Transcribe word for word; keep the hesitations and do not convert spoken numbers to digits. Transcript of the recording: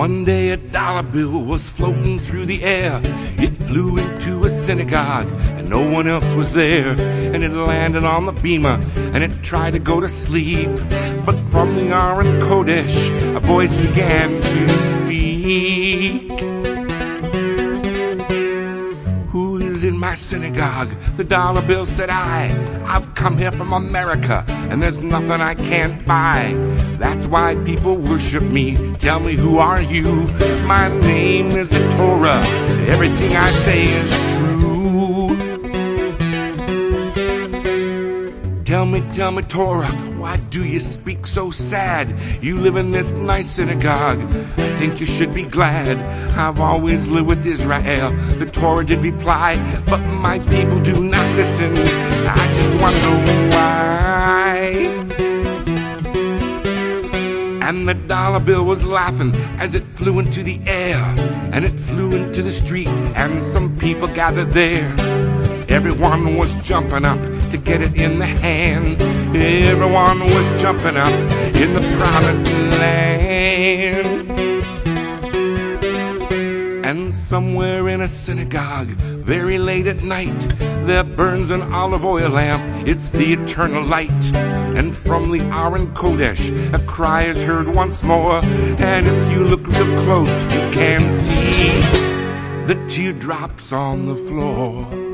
One day a dollar bill was floating through the air. It flew into a synagogue and no one else was there. And it landed on the bima and it tried to go to sleep. But from the Aron Kodesh a voice began to speak. Who is in my synagogue? The dollar bill said I. I've come here from America and there's nothing I can't buy. That's why people worship me. Tell me, who are you? My name is the Torah. Everything I say is true. Tell me, tell me, Torah, why do you speak so sad? You live in this nice synagogue. I think you should be glad. I've always lived with Israel. The Torah did reply, but my people do not listen. I just wonder why. And the dollar bill was laughing as it flew into the air. And it flew into the street and some people gathered there. Everyone was jumping up to get it in the hand. Everyone was jumping up in the promised land. And somewhere in a synagogue, very late at night, there burns an olive oil lamp. It's the eternal light. And from the Aron Kodesh, a cry is heard once more. And if you look real close, you can see the teardrops on the floor.